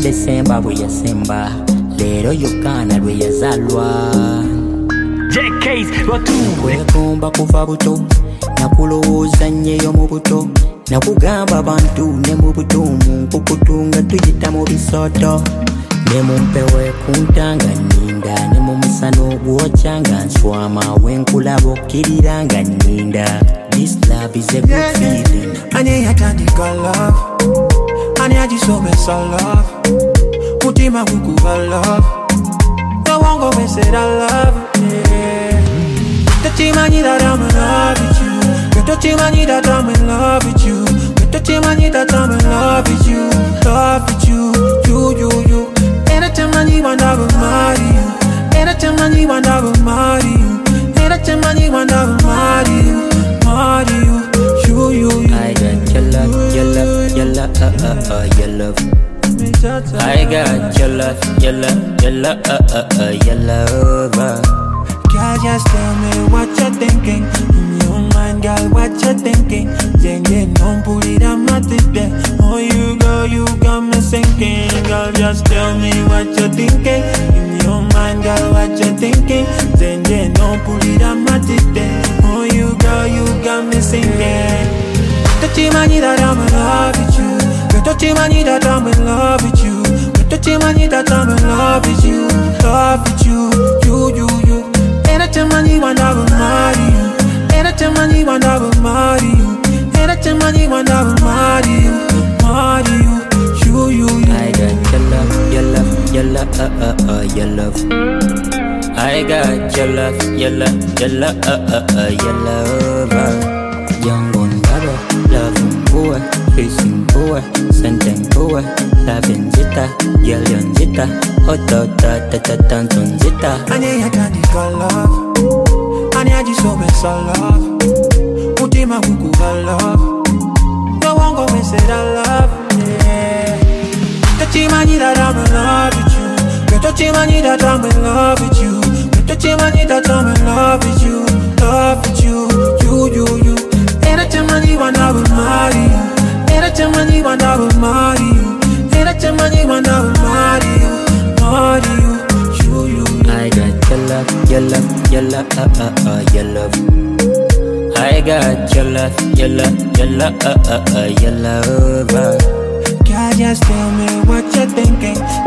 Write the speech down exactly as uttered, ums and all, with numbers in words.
December bwe yasemba leero yokana lwe yazalwa J K's Watumwe Wekomba kuva buto nakulowooza nnyo mu buto nakugamba abantu ne mu butuumu kukutunga tuyita mu bisoto ne mu mpewe kuntanga nninda ne mu musana ogwokya nga nswama wenkulaba okkirira nga nninda. This love is a good yeah, feeling. Anye yatandika love Anye agisomesa love Mutima gukuba love Tewongo besera love yeah. Tochimanyi that I'm in love with you Tochimanyi that I'm in love with you Tochimanyi that I'm in love with you Love with you, you, you, you Tochimanyi wanda will marry you Tochimanyi wanda will marry you Tochimanyi wanda will marry you Marry you, you, you, you I got your love, your love, your love, uh, uh, uh, your love I got your love, your love, your love, uh, uh, uh, your love uh. Girl, just tell me what you're thinking. In your mind, girl, what you're thinking. Then you don't put it, I'm not there. Oh, you go, you got me sinking. Girl, just tell me what you're thinking. In your mind, girl, what you're thinking. Then you don't put it, I'm not there. Oh, you go, you got me sinking. Tochimanyi that I'm in love with you. Tochimanyi that I'm in love with you. Tochimanyi that I'm in love with you. Love with you, you, you, you. Tochimanyi wanda will marry you. Tochimanyi wanda will marry you. Tochimanyi wanda will marry you. Marry you, you, you, you. I got your love, your love, your love, uh, uh, uh, your love I got your love, your love, your love, uh, uh, uh, your love uh. Young on baba, love boy, facing boy, senteng boy, loving zita, yelling zita, hoto ta ta ta tanton zita. Anye yatandika love, anye agisomesa love, mutima gukuba love, tewongo besera love, yeah. Tochimanyi that I'm in love with you, tochimanyi that I'm in love with you, tochimanyi that I'm in love with you, love with you, you, you, you. Tochimanyi wanda will marry you, tochimanyi wanda will marry you, tochimanyi wanda will marry you, marry you, you, you, you. I got your love, your love, your love, uh, uh, uh, your love I got your love, your love, your love, uh, uh, uh, your love uh. Girl, just tell me what you're thinking.